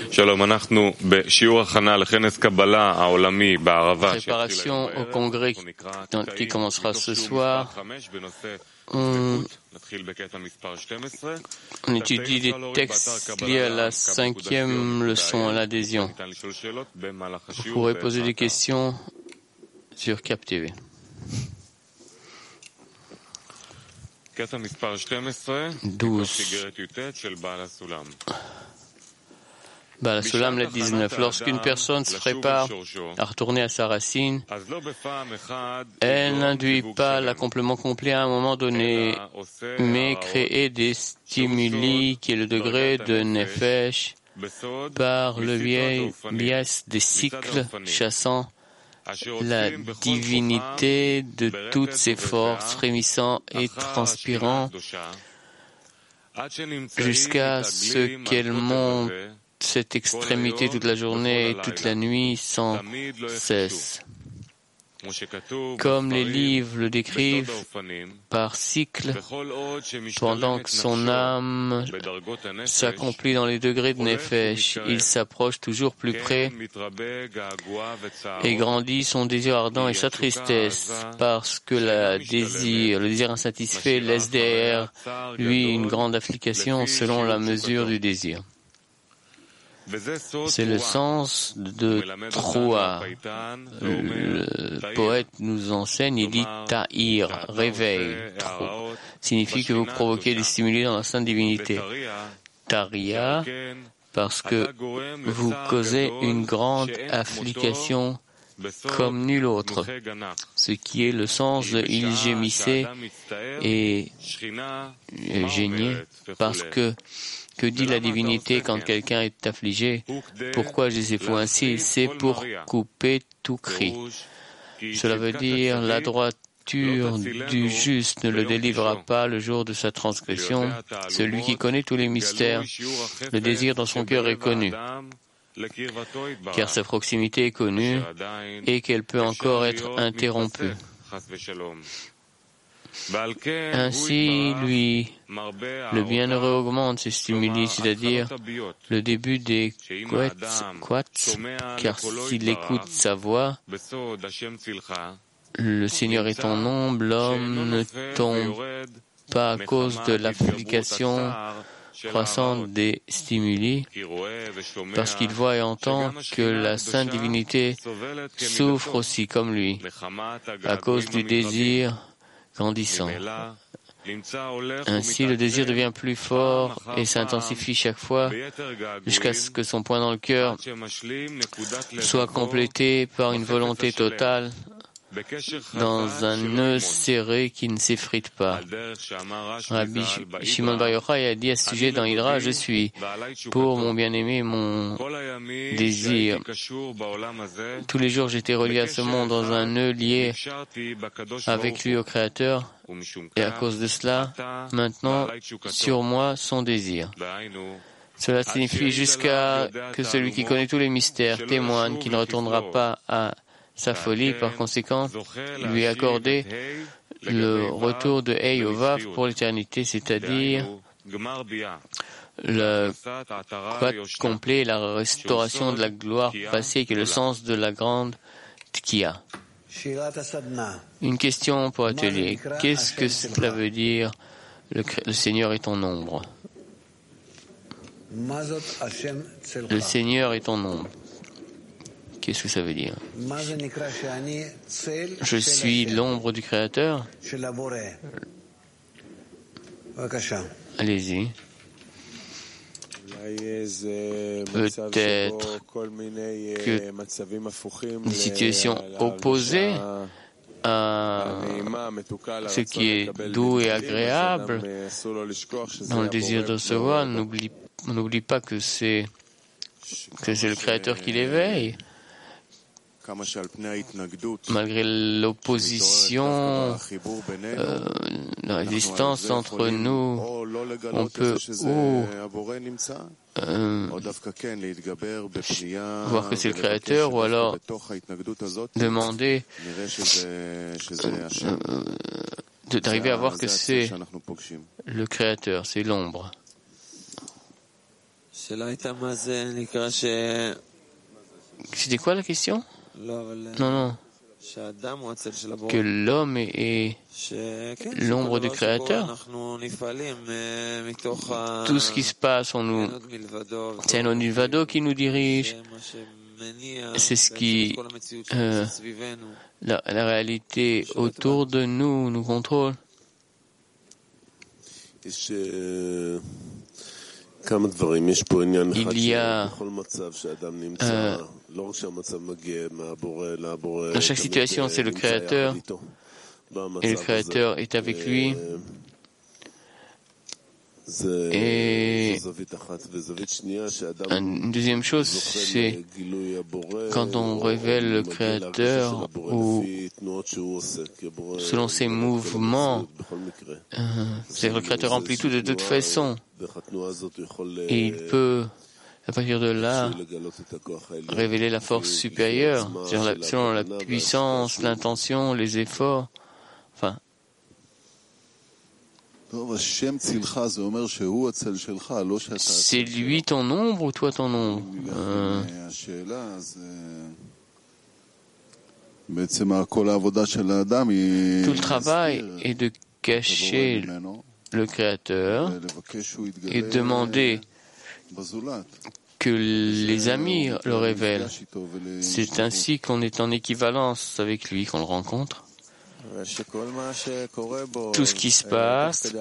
Préparation au congrès qui commencera ce soir. On étudie les textes liés à la 5e leçon, à l'adhésion. Vous pourrez poser des questions sur Cap TV. 12. Baal HaSulam, la 19. Lorsqu'une personne se prépare à retourner à sa racine, elle n'induit pas l'accomplement complet à un moment donné, mais créer des stimuli qui est le degré de Nefesh par le biais des cycles chassant la divinité de toutes ses forces, frémissant et transpirant jusqu'à ce qu'elle monte cette extrémité toute la journée et toute la nuit sans cesse. Comme les livres le décrivent par cycle, pendant que son âme s'accomplit dans les degrés de Nefesh, il s'approche toujours plus près et grandit son désir ardent et sa tristesse, parce que le désir insatisfait laisse derrière lui une grande affliction selon la mesure du désir. C'est le sens de Troua. Le poète nous enseigne, il dit Ta'ir, réveil. Trop signifie que vous provoquez des stimuli dans la sainte divinité. Taria, parce que vous causez une grande affliction comme nul autre, ce qui est le sens de il gémissait et geignait, parce que dit la divinité quand quelqu'un est affligé? Pourquoi je les ai fous ainsi? C'est pour couper tout cri. Cela veut dire la droiture du juste ne le délivrera pas le jour de sa transgression. Celui qui connaît tous les mystères, le désir dans son cœur est connu, car sa proximité est connue et qu'elle peut encore être interrompue. Ainsi, lui, le bienheureux augmente ses stimuli, c'est-à-dire le début des quats, car s'il écoute sa voix, le Seigneur est ton ombre, l'homme ne tombe pas à cause de l'application croissante des stimuli, parce qu'il voit et entend que la Sainte Divinité souffre aussi comme lui, à cause du désir grandissant. Ainsi, le désir devient plus fort et s'intensifie chaque fois jusqu'à ce que son point dans le cœur soit complété par une volonté totale dans un nœud serré qui ne s'effrite pas. Rabbi Shimon Bar Yochai a dit à ce sujet dans Hydra, je suis pour mon bien-aimé, mon désir. Tous les jours, j'étais relié à ce monde dans un nœud lié avec lui au Créateur, et à cause de cela, maintenant, sur moi, son désir. Cela signifie jusqu'à que celui qui connaît tous les mystères témoigne qu'il ne retournera pas à sa folie, par conséquent, lui accorder le retour de Hey au Vav pour l'éternité, c'est-à-dire le quat complet, la restauration de la gloire passée, qui est le sens de la grande Tkiya. Une question pour atelier. Qu'est-ce que cela veut dire, le Seigneur est ton ombre? Le Seigneur est ton ombre. Qu'est-ce que ça veut dire? Je suis l'ombre du Créateur. Allez-y. Peut-être que des situations opposées à ce qui est doux et agréable dans le désir de recevoir, on n'oublie pas que c'est le Créateur qui l'éveille. Malgré l'opposition, la résistance entre nous, on peut voir que c'est le Créateur, ou alors demander d'arriver à voir que c'est le Créateur, c'est l'ombre. C'était quoi la question? Non. Que l'homme est l'ombre du Créateur. Tout ce qui se passe, c'est un Onivado qui nous dirige. C'est ce qui, la réalité autour de nous contrôle. Il y a dans chaque situation, c'est le Créateur et le Créateur est avec lui. Et une deuxième chose, c'est quand on révèle le Créateur ou selon ses mouvements, c'est-à-dire le Créateur remplit tout de toute façon. Et il peut, à partir de là, révéler la force supérieure, c'est-à-dire selon la puissance, l'intention, les efforts. Enfin, c'est lui ton ombre ou toi ton ombre? Tout le travail est de cacher le Créateur et demander que les amis le révèlent. C'est ainsi qu'on est en équivalence avec lui, qu'on le rencontre. Tout ce qui se passe,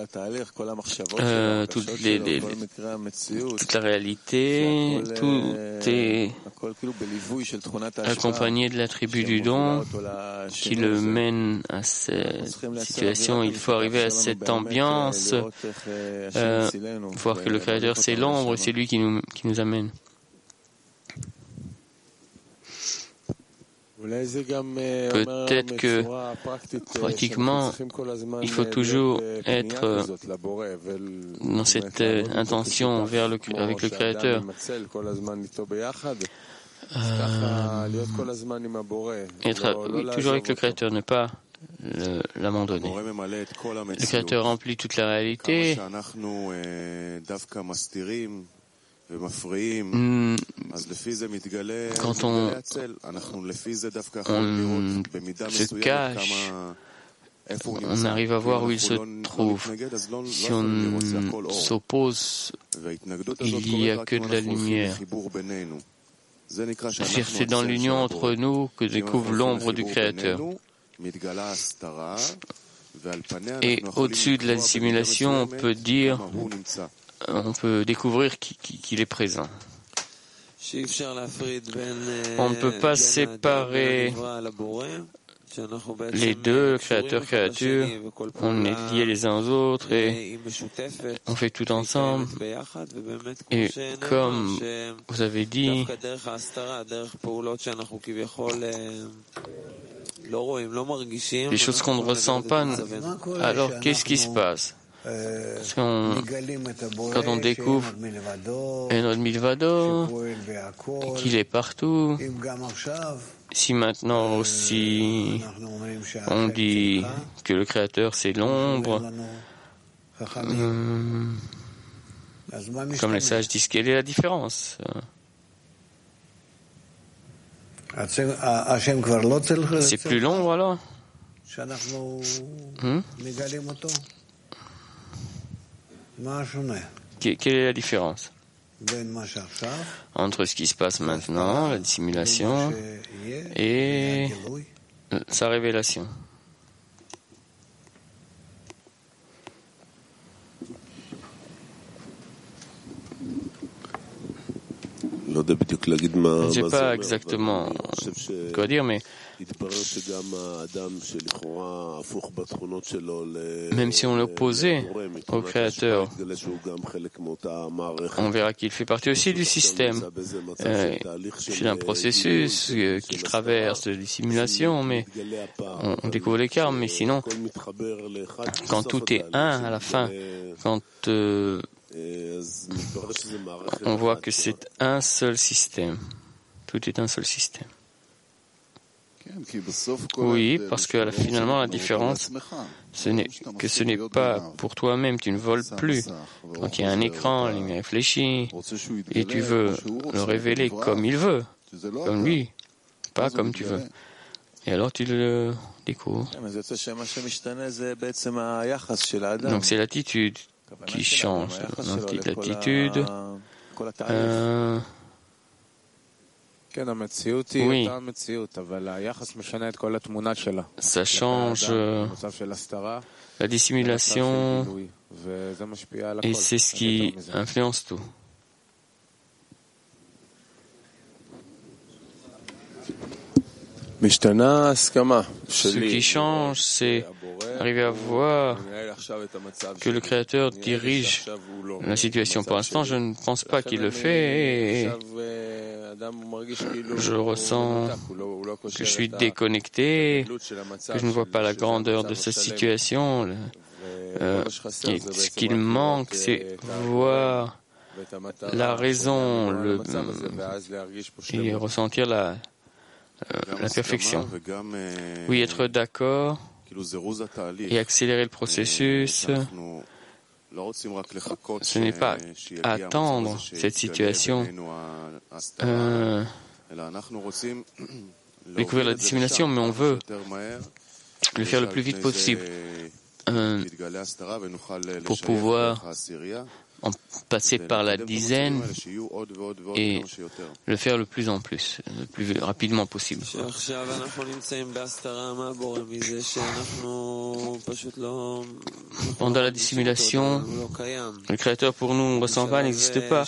toute la réalité, tout est accompagné de l'attribut du don qui le mène à cette situation. Il faut arriver à cette ambiance, voir que le Créateur c'est l'ombre, c'est lui qui nous amène. Peut-être que pratiquement, il faut toujours être dans cette intention avec le Créateur. Être toujours avec le Créateur, ne pas l'abandonner. Le Créateur remplit toute la réalité. Quand on se cache, on arrive à voir où il se trouve. Si on s'oppose, il n'y a que de la lumière. C'est dans l'union entre nous que découvre l'ombre du Créateur. Et au-dessus de la dissimulation, on peut découvrir qu'il est présent. On ne peut pas séparer les deux, créateur-créature. On est liés les uns aux autres et on fait tout ensemble. Et comme vous avez dit, les choses qu'on ne ressent pas, alors qu'est-ce qui se passe? Quand on découvre un Milvado, qu'il est partout, si maintenant aussi on dit que le Créateur c'est l'ombre, comme les sages disent, quelle est la différence? C'est plus l'ombre alors? Quelle est la différence entre ce qui se passe maintenant, la dissimulation, et sa révélation? Je ne sais pas exactement quoi dire, mais même si on l'opposait au Créateur, on verra qu'il fait partie aussi du système. C'est un processus qu'il traverse de dissimulation, mais on découvre l'écart. Mais sinon, quand tout est un à la fin, quand on voit que c'est un seul système. Tout est un seul système. Oui, parce que finalement la différence, ce n'est pas pour toi-même, tu ne voles plus. Quand il y a un écran, la lumière réfléchie, et tu veux le révéler comme il veut, comme lui, pas comme tu veux. Et alors tu le découvres. Donc c'est l'attitude qui change. Donc l'attitude, oui, ça change la dissimulation et c'est ce qui influence tout. Ce qui change, c'est arriver à voir que le Créateur dirige la situation. Pour l'instant, je ne pense pas qu'il le fait et je ressens que je suis déconnecté, que je ne vois pas la grandeur de cette situation. Et ce qu'il manque, c'est voir la raison et ressentir la perfection. Oui, être d'accord et accélérer le processus, ce n'est pas attendre cette situation, découvrir la dissimulation, mais on veut le faire le plus vite possible pour pouvoir en passer par la dizaine et le faire le plus en plus, le plus rapidement possible. Pendant la dissimulation, le Créateur pour nous ne ressent pas, n'existe pas.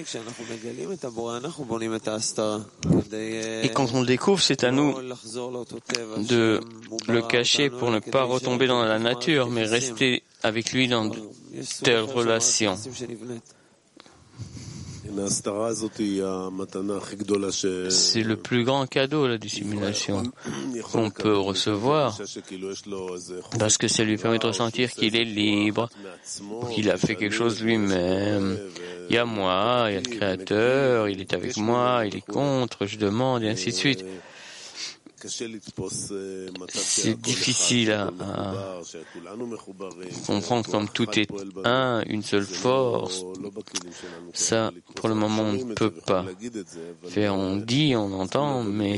Et quand on le découvre, c'est à nous de le cacher pour ne pas retomber dans la nature, mais rester avec lui dans de telles relations. C'est le plus grand cadeau, la dissimulation, qu'on peut recevoir, parce que ça lui permet de ressentir qu'il est libre, qu'il a fait quelque chose lui-même. Il y a moi, il y a le Créateur, il est avec moi, il est contre, je demande, et ainsi de suite. C'est difficile à comprendre comme tout est une seule force. Ça, pour le moment, on ne peut pas faire. On dit, on entend, mais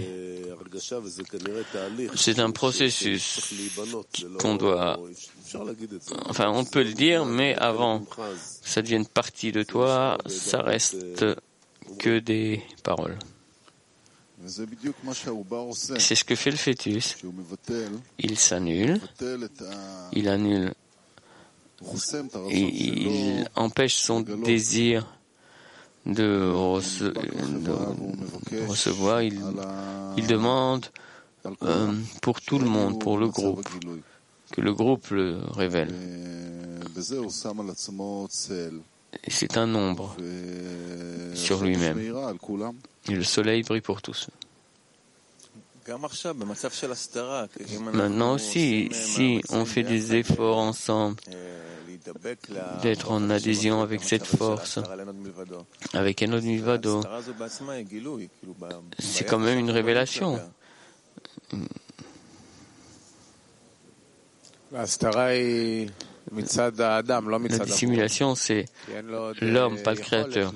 c'est un processus qu'on doit... Enfin, on peut le dire, mais avant que ça devienne partie de toi, ça reste que des paroles. C'est ce que fait le fœtus. Il s'annule, il annule, il empêche son désir de recevoir, il demande pour tout le monde, pour le groupe, que le groupe le révèle. Et c'est un ombre sur lui-même. Et le soleil brille pour tous. Maintenant aussi, si on fait des efforts ensemble, d'être en adhésion avec cette force, avec Enod Milvado, c'est quand même une révélation. La dissimulation, c'est l'homme, pas le Créateur.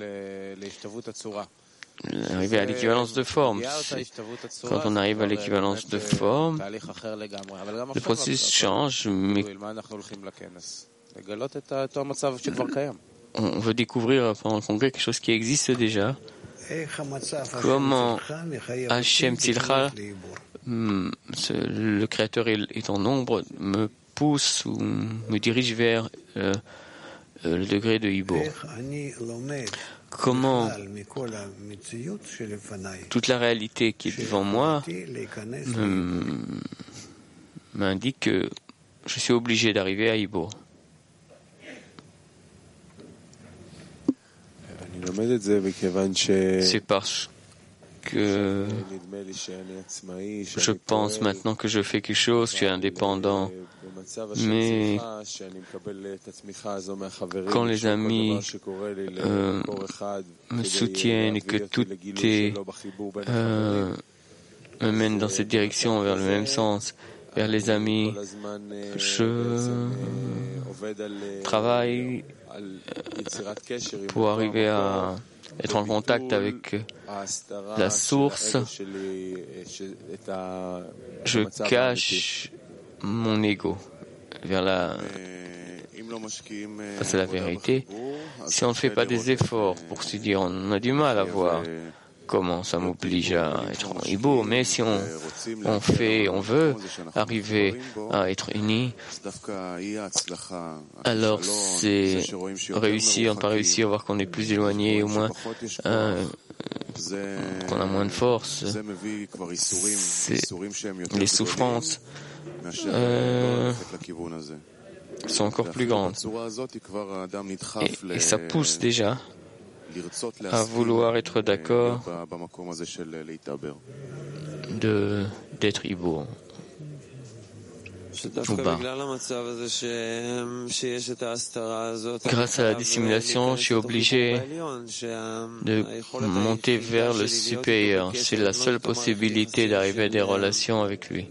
Arriver à l'équivalence de forme. Quand on arrive à l'équivalence de forme, le processus change, mais on veut découvrir pendant le congrès quelque chose qui existe déjà. Comment Hachem Tzilcha, le Créateur est en ombre, me pousse ou me dirige vers le degré de Hibur. Comment toute la réalité qui est devant moi m'indique que je suis obligé d'arriver à Hibur. C'est parce que je pense maintenant que je fais quelque chose, je suis indépendant. Mais quand les amis me soutiennent et que tout est me mène dans cette direction, vers le même sens, vers les amis. Je travaille pour arriver à être en contact avec la source. Je cache mon ego face à la vérité. Si on ne fait pas des efforts pour se dire, on a du mal à voir comment ça m'oblige à être en Ibour, mais si on veut arriver à être unis, alors c'est réussir, pas réussir, voir qu'on est plus éloigné, au moins qu'on a moins de force, les souffrances sont encore plus grandes. Et ça pousse déjà à vouloir être d'accord d'être Ibour. Grâce à la dissimulation, je suis obligé de monter vers le supérieur. C'est la seule possibilité d'arriver à des relations avec lui.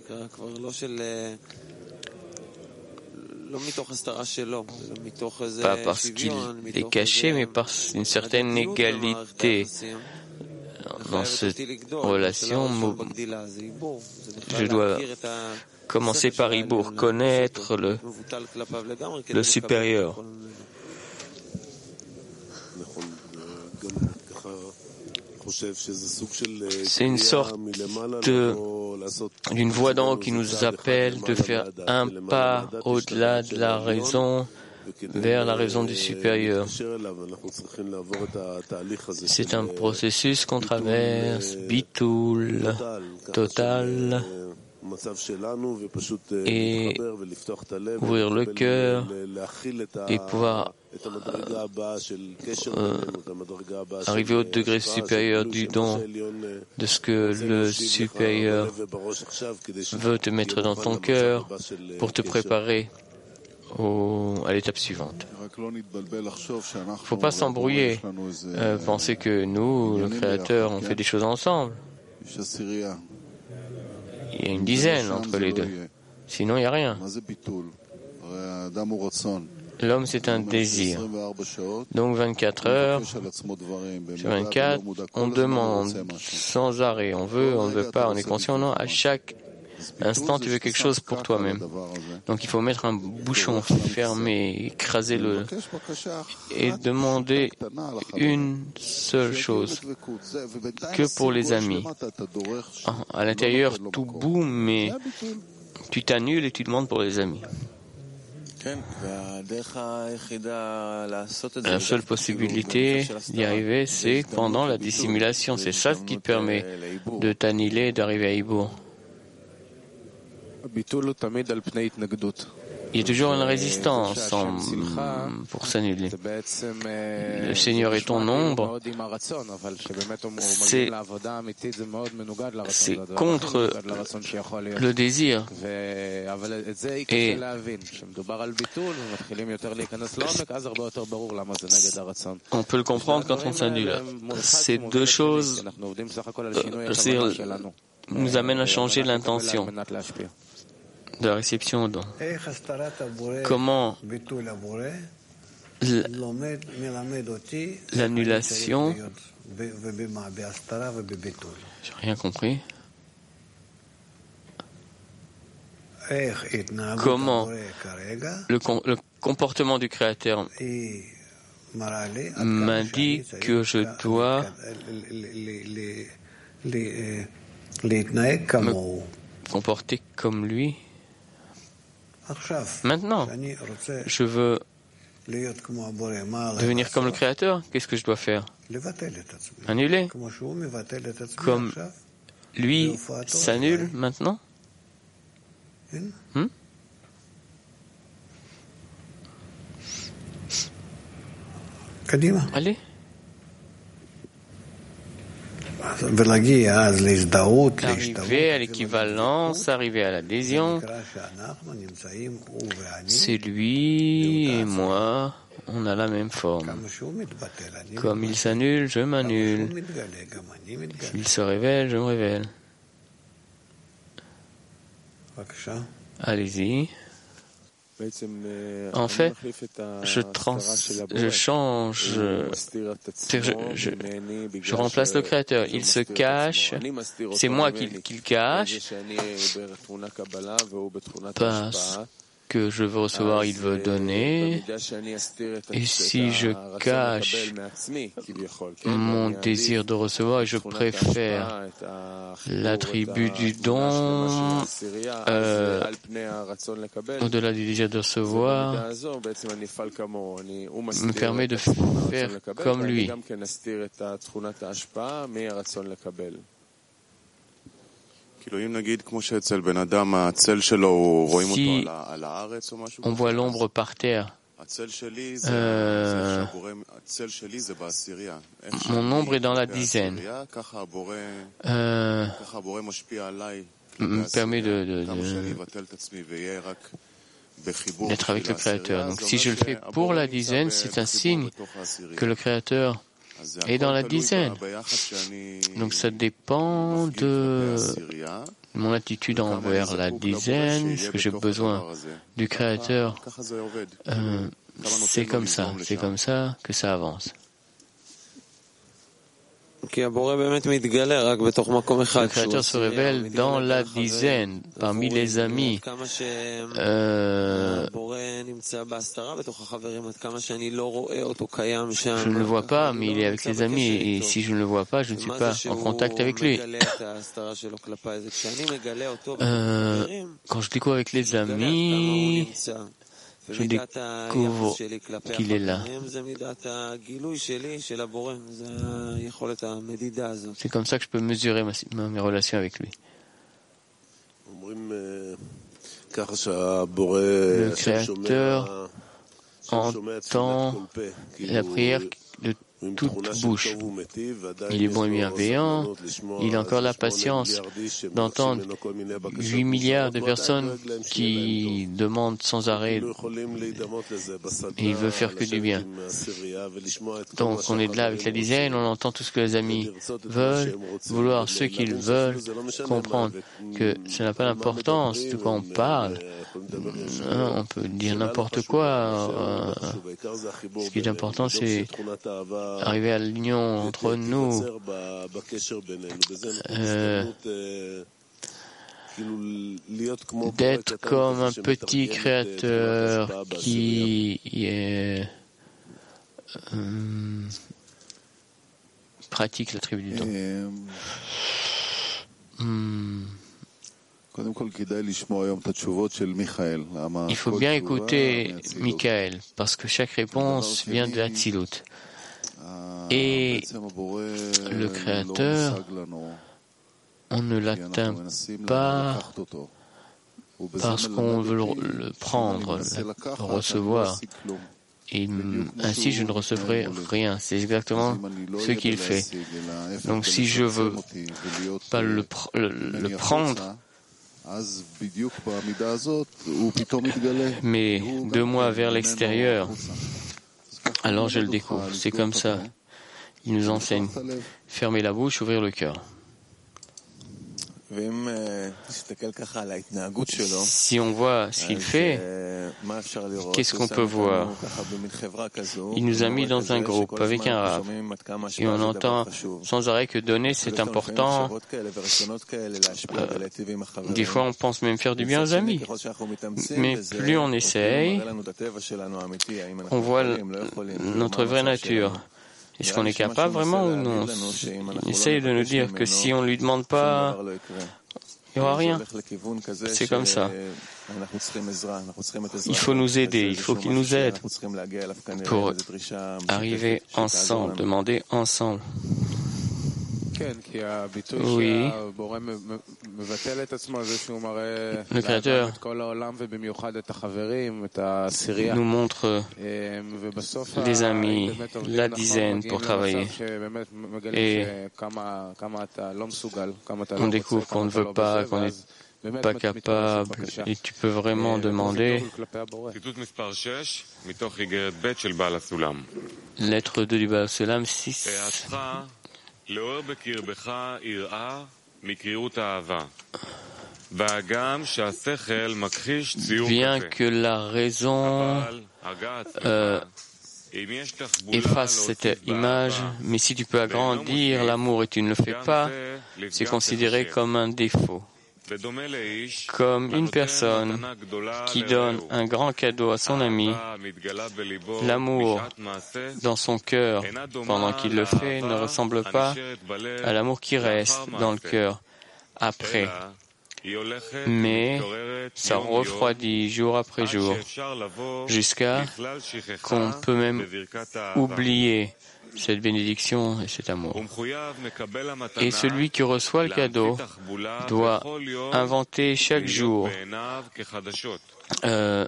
Pas parce qu'il est caché, mais par une certaine égalité dans cette relation. Je dois commencer par Ibour, connaître le supérieur. C'est une sorte d'une voix d'en haut qui nous appelle de faire un pas au-delà de la raison vers la raison du supérieur. C'est un processus qu'on traverse, bitoul, total, et ouvrir le cœur et pouvoir arriver au degré supérieur du don, de ce que le supérieur veut te mettre dans ton cœur pour te préparer à l'étape suivante. Il ne faut pas s'embrouiller, penser que nous, le Créateur, on fait des choses ensemble. Il y a une dizaine entre les deux. Sinon, il n'y a rien. L'homme, c'est un désir. Donc 24 heures sur 24, on demande sans arrêt. On veut, on ne veut pas, on est conscient, non. À chaque instant, tu veux quelque chose pour toi-même. Donc il faut mettre un bouchon fermé, écraser le et demander une seule chose, que pour les amis. À l'intérieur, tout boum, mais tu t'annules et tu demandes pour les amis. La seule possibilité d'y arriver, c'est pendant la dissimulation. C'est ça ce qui te permet de t'annuler et d'arriver à Ibour. Il y a toujours une résistance pour s'annuler. Le Seigneur est ton ombre. C'est contre le désir. Et on peut le comprendre quand on s'annule. Ces deux choses nous amènent à changer l'intention de la réception au don. Comment l'annulation, j'ai rien compris. Comment le comportement du Créateur m'indique que je dois me comporter comme lui. Maintenant, je veux devenir comme le Créateur. Qu'est-ce que je dois faire? Annuler. Comme lui s'annule maintenant. Allez. Arriver à l'équivalence, arriver à l'adhésion, c'est lui et moi, on a la même forme. Comme il s'annule, je m'annule. S'il se révèle, je me révèle. Allez-y. En fait, je change, je remplace le Créateur. Il se cache, c'est moi qui le cache, parce que je veux recevoir, il veut donner, et si je cache mon désir de recevoir, je préfère l'attribut du don au-delà du désir de recevoir, me permet de faire comme lui. Si on voit l'ombre par terre, mon ombre est dans la dizaine, me permet d'être avec le Créateur. Donc si je le fais pour la dizaine, c'est un signe que le Créateur est dans la dizaine. Donc ça dépend de mon attitude envers la dizaine, est-ce que j'ai besoin du Créateur. C'est comme ça que ça avance. Le Créateur se révèle dans la dizaine, parmi les amis. Je ne le vois pas, mais il est avec les amis, et si je ne le vois pas, je ne suis pas en contact avec lui. Quand je découvre avec les amis, je découvre qu'il est là. C'est comme ça que je peux mesurer mes relations avec lui. Le Créateur entend la prière de toute bouche. Il est bon et bienveillant. Il a encore la patience d'entendre 8 milliards de personnes qui demandent sans arrêt et il veut faire que du bien. Donc on est là avec la dizaine, on entend tout ce que les amis veulent, vouloir ce qu'ils veulent, comprendre que ça n'a pas d'importance de quoi on parle. On peut dire n'importe quoi. Ce qui est important, c'est arriver à l'union entre nous, d'être comme un petit créateur qui pratique la tribu du don. Il faut bien écouter Michael, parce que chaque réponse vient de Hatzilut. Et le Créateur, on ne l'atteint pas parce qu'on veut le prendre, le recevoir. Et ainsi, je ne recevrai rien. C'est exactement ce qu'il fait. Donc, si je veux pas le prendre, mais de moi vers l'extérieur, alors je le découvre. C'est comme ça. Il nous enseigne. Fermer la bouche, ouvrir le cœur. Si on voit ce qu'il fait, qu'est-ce qu'on peut voir? Il nous a mis dans un groupe avec un Rav et on entend sans arrêt que donner c'est important. Des fois on pense même faire du bien aux amis, mais plus on essaye, on voit notre vraie nature. Est-ce qu'on est capable vraiment ou non? Il essaye de nous dire que si on ne lui demande pas, il n'y aura rien. C'est comme ça. Il faut nous aider, il faut qu'il nous aide pour arriver ensemble, demander ensemble. Oui, le Créateur nous montre les amis, la dizaine pour travailler. Et on découvre qu'on ne veut pas, qu'on n'est pas capable, et tu peux vraiment demander. Lettre 2 du Baal Sulam 6. Bien que la raison efface cette image, mais si tu peux agrandir l'amour et tu ne le fais pas, c'est considéré comme un défaut. Comme une personne qui donne un grand cadeau à son ami, l'amour dans son cœur pendant qu'il le fait ne ressemble pas à l'amour qui reste dans le cœur après. Mais ça refroidit jour après jour, jusqu'à qu'on peut même oublier cette bénédiction et cet amour. Et celui qui reçoit le cadeau doit inventer chaque jour de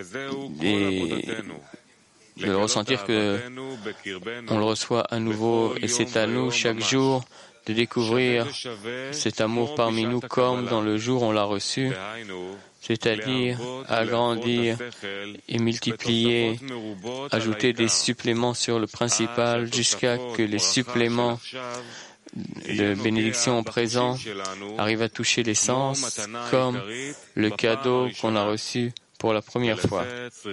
le ressentir que on le reçoit à nouveau, et c'est à nous chaque jour de découvrir cet amour parmi nous comme dans le jour où on l'a reçu, c'est-à-dire agrandir et multiplier, ajouter des suppléments sur le principal jusqu'à que les suppléments de bénédiction présent arrivent à toucher les sens comme le cadeau qu'on a reçu pour la première fois.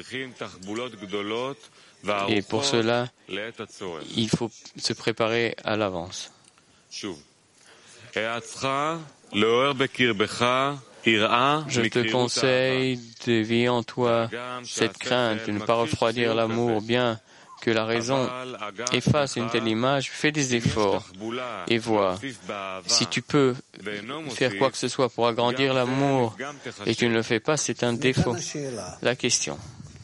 Et pour cela, il faut se préparer à l'avance. Je te conseille de vivre en toi cette crainte de ne pas refroidir l'amour, bien que la raison efface une telle image. Fais des efforts et vois si tu peux faire quoi que ce soit pour agrandir l'amour et tu ne le fais pas, c'est un défaut. La question.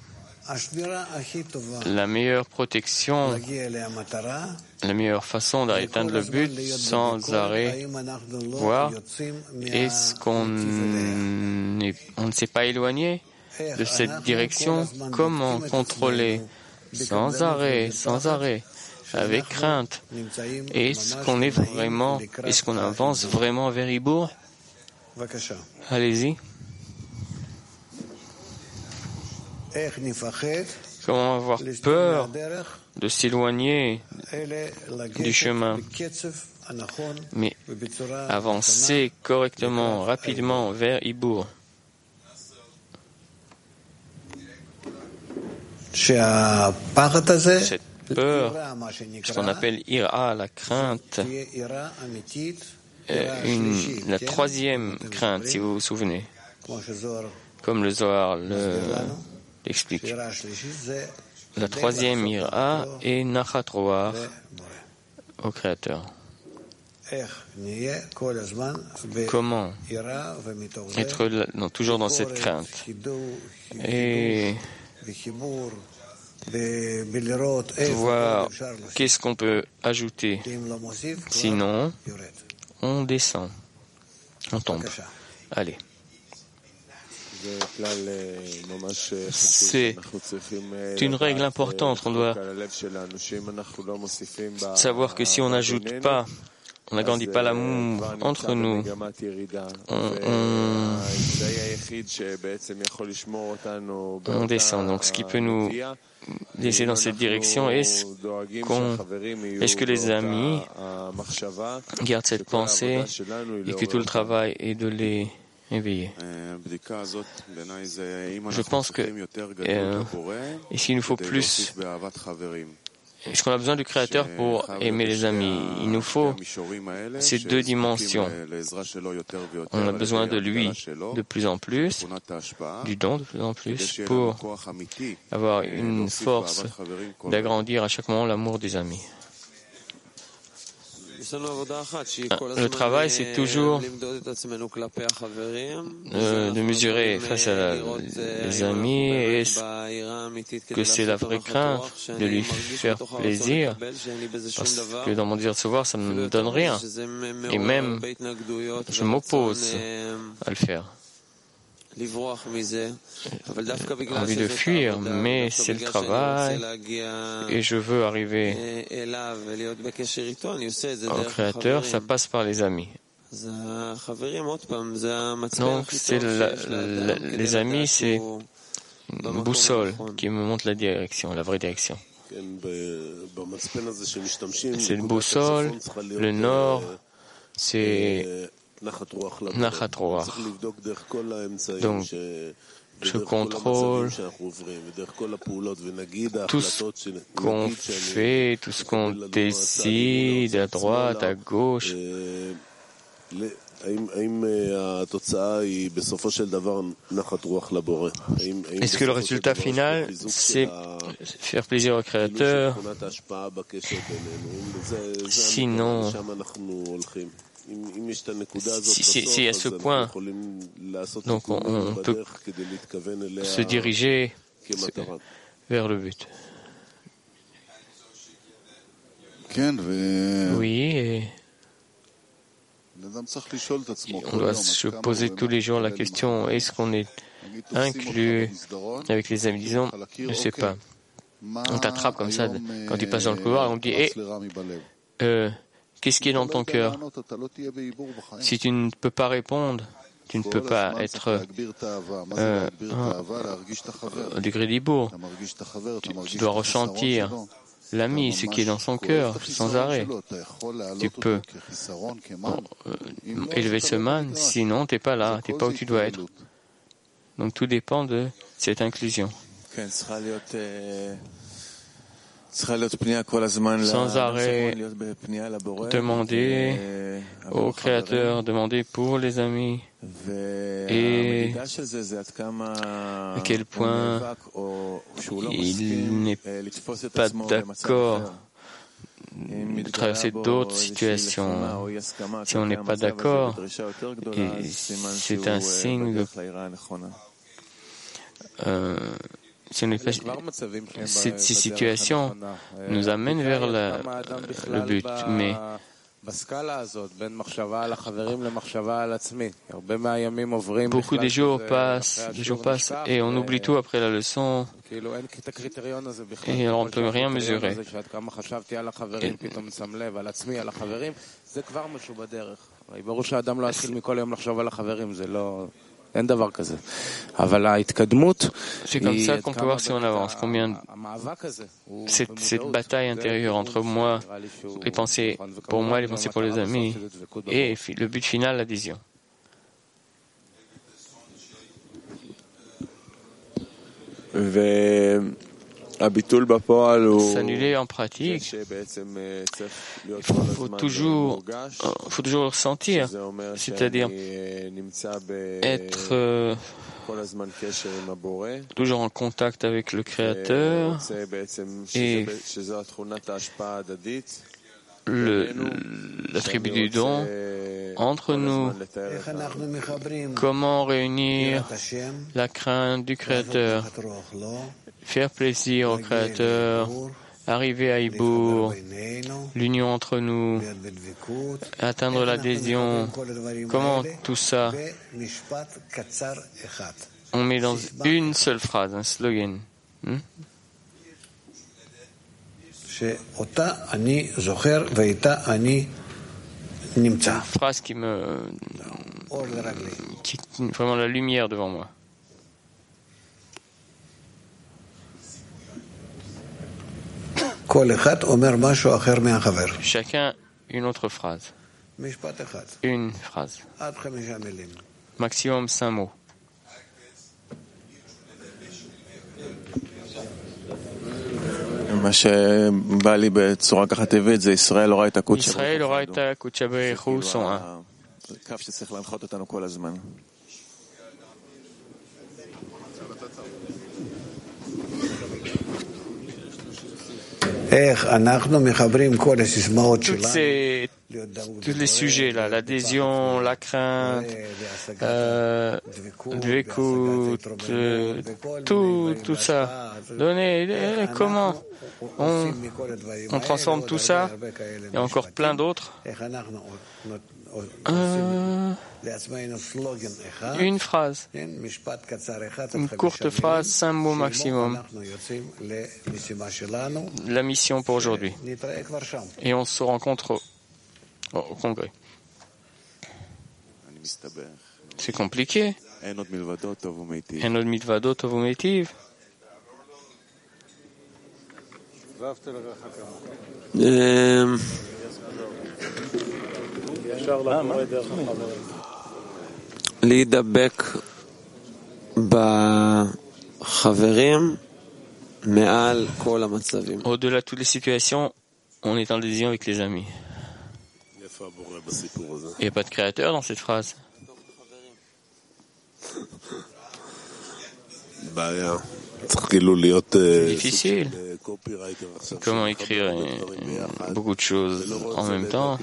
La meilleure protection, la meilleure façon d'atteindre le but sans arrêt, voir, est-ce qu'on ne s'est pas éloigné de cette direction? Comment contrôler sans arrêt, avec crainte? Est-ce qu'on avance vraiment vers Ibour? Allez-y. Comment avoir peur de s'éloigner du chemin, mais avancer correctement, rapidement vers Ibour. Cette peur, ce qu'on appelle ira, la crainte, la troisième crainte, si vous vous souvenez, comme le Zohar l'explique. La troisième ira est nachat roar au Créateur. Comment être toujours dans cette crainte et voir qu'est-ce qu'on peut ajouter. Sinon, on descend, on tombe. Allez. C'est une règle importante. On doit savoir que si on n'ajoute pas, on n'agrandit pas l'amour entre nous, on descend. Donc ce qui peut nous laisser dans cette direction, est-ce que les amis gardent cette pensée et que tout le travail est de les éveillé. Je pense que ici il nous faut plus. Est-ce qu'on a besoin du Créateur pour aimer les amis? Il nous faut ces deux dimensions. On a besoin de lui de plus en plus, du don de plus en plus, pour avoir une force d'agrandir à chaque moment l'amour des amis. Le travail, c'est toujours de mesurer face à les amis. Est-ce que c'est la vraie crainte de lui faire plaisir? Parce que dans mon désir de savoir, ça ne me donne rien. Et même, je m'oppose à le faire. Envie de fuir, mais c'est le travail et je veux arriver au Créateur, ça passe par les amis. Donc, les amis, c'est une boussole qui me montre la direction, la vraie direction. Cette boussole, le nord, c'est Nachat Roach. Donc, je contrôle tout ce qu'on fait, tout ce qu'on décide, à droite, à gauche. Est-ce que le résultat final, c'est faire plaisir au Créateur? Sinon, si à ce point, donc on peut se diriger vers le but. Oui, et on doit se poser tous les jours la question, est-ce qu'on est inclus avec les amis? Disons, je ne sais pas. On t'attrape comme ça quand tu passes dans le couloir et on te dit, qu'est-ce qui est dans ton cœur? Si tu ne peux pas répondre, tu ne peux pas être au degré d'Ibour. Tu dois ressentir l'ami, ce qui est dans son cœur, sans arrêt. Tu peux élever ce man, sinon tu n'es pas là, tu n'es pas où tu dois être. Donc tout dépend de cette inclusion. Sans arrêt, demander au Créateur, demander pour les amis, et à quel point il n'est pas d'accord de traverser d'autres situations. Si on n'est pas d'accord, c'est un signe de ces situations nous amènent vers le but, mais beaucoup de jours passent et on oublie tout après la leçon et alors on ne peut rien mesurer. C'est comme ça qu'on peut voir si on avance. Combien cette bataille intérieure entre moi, les pensées pour moi, les pensées pour les amis, et le but final, l'adhésion. S'annuler en pratique, il faut toujours ressentir, c'est-à-dire être toujours en contact avec le Créateur et l'attribut du don entre nous. Comment réunir la crainte du Créateur, faire plaisir au Créateur, arriver à Ibour, l'union entre nous, atteindre l'adhésion. Comment tout ça on met dans une seule phrase, un slogan. Une phrase qui vraiment la lumière devant moi. Chacun une autre phrase. Une phrase. Maximum 5 mots. Israël aura été Kutchabechu sont un. Tous les sujets là, l'adhésion, la crainte, tout ça. Comment on transforme tout ça et encore plein d'autres. Une phrase, une courte phrase, 5 mots maximum. La mission pour aujourd'hui. Et on se rencontre au congrès. C'est compliqué. Enod mitvadot tovu metiv. להידבק בחברים מעל כל המצבים. Au-delà de toutes les situations, on est en liaison avec les amis. Il n'y a pas de créateur dans cette phrase. C'est difficile. Comment écrire beaucoup de choses en même temps?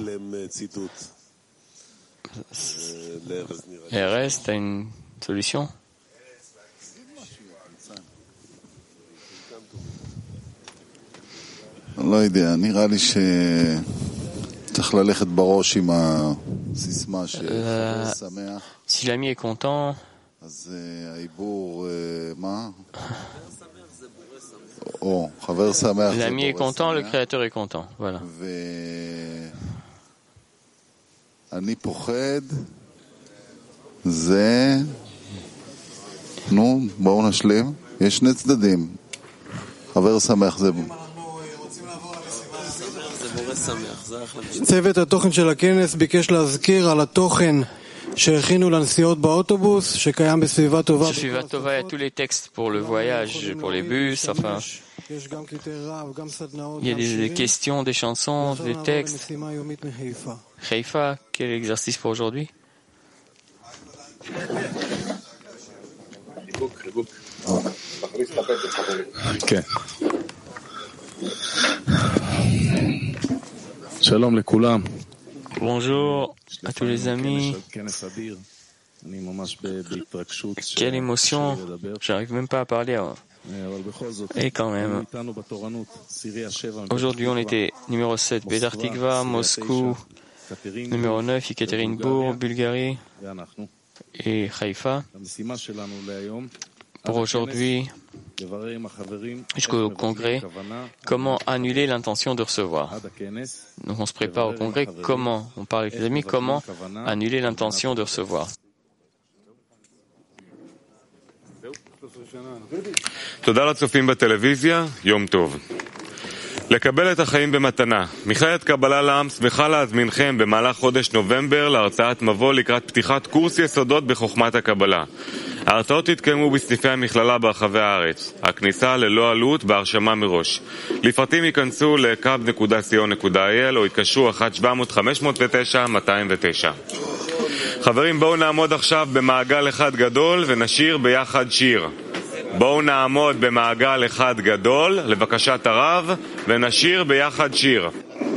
RS, t'as une solution? לא יודע, נראה לי שצריך ללכת בראש עם הסיסמה שחבר שמח. Si l'ami est content, אז העיבור, מה? או, חבר שמח. L'ami est content, le créateur est content. Voilà. ואני פוחד, זה... נו, בואו נשלים. יש שני צדדים. חבר שמח זה... צוות התוכן של הכנס ביקש להזכיר על התוכן שהכינו לנסיעות באוטובוס, שקיים בסביבה טובה. Sviva Tova, il y a tous les textes pour le voyage, pour les bus, enfin. Il y a des questions, des chansons, des textes. Haïfa, quel exercice pour aujourd'hui? כן. שלום לכולם. Bonjour à tous les amis. Quelle émotion, j'arrive même pas à parler. Et quand même, aujourd'hui on était numéro 7, Bedar Tikva, Moscou, numéro 9, Yekaterinbourg, Bulgarie et Haïfa. Pour aujourd'hui, jusqu'au congrès, comment annuler l'intention de recevoir. Donc on se prépare au congrès, comment, on parle avec les amis, comment annuler l'intention de recevoir. תודה לצופים בטלוויזיה, יום טוב. לקבל את החיים במתנה. מכללת קבלה לעם שמחה להזמינכם במהלך חודש נובמבר להרצאת מבוא לקראת פתיחת קורס יסודות בחוכמת הקבלה. ההרצאות יתקיימו בסניפי המכללה ברחבי הארץ. הכניסה ללא עלות בהרשמה מראש. לפרטים ייכנסו לקו.co.il או יתקשרו 1-700-509-209. חברים, בואו נעמוד עכשיו במעגל אחד גדול ונשיר ביחד שיר. בואו נעמוד במעגל אחד גדול, לבקשת הרב, ונשיר ביחד שיר.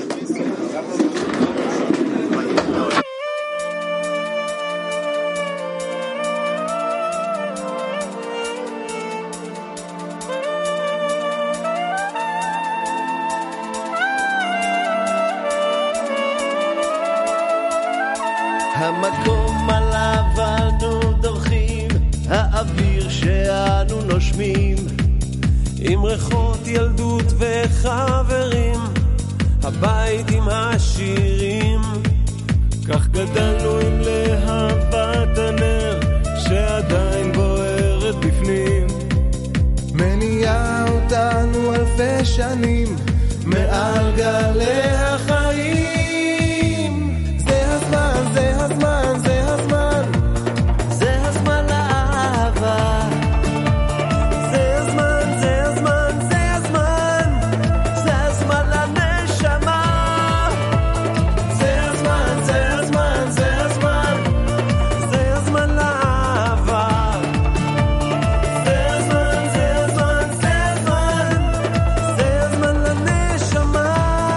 המקום עליו אנו דורכים, האוויר שאנו נושמים, עם ריחות ילדות וחברים, הבית עם השירים, כך גדלנו עם להבת הנר שעדיין בוערת בפנים, מניעה אותנו אלפי שנים מעל גלי החיים. זה הזמן, זה הזמן, זה הזמן, זה הזמן לאהבה. זה הזמן, זה הזמן, זה הזמן, זה הזמן לנשמה. זה הזמן, זה הזמן, זה הזמן, זה הזמן לאהבה. זה הזמן, זה הזמן, זה הזמן, זה הזמן לנשמה.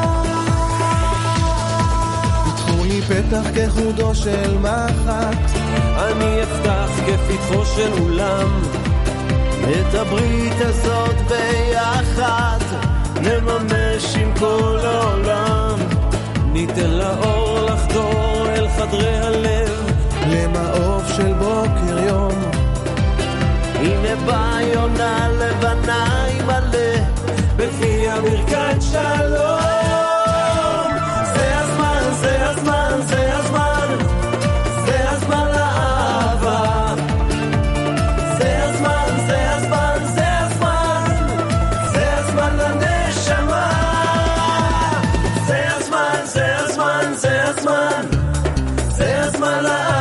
פתחו לי פתח כחודו של מחט, אני אפתח כפתחו של אולם, את הברית הזאת ביחד נממש עם כל העולם, ניתן לאור לחדור אל חדרי הלב, למעוף של בוקר יום. הנה באה יונה לבנה עם מלא בפי הברכת שלום. זה הזמן, זה הזמן, זה הזמן, זה הזמן לאהבה. זה הזמן, זה הזמן, זה הזמן, זה הזמן לנשמה. זה הזמן, זה הזמן, זה הזמן, על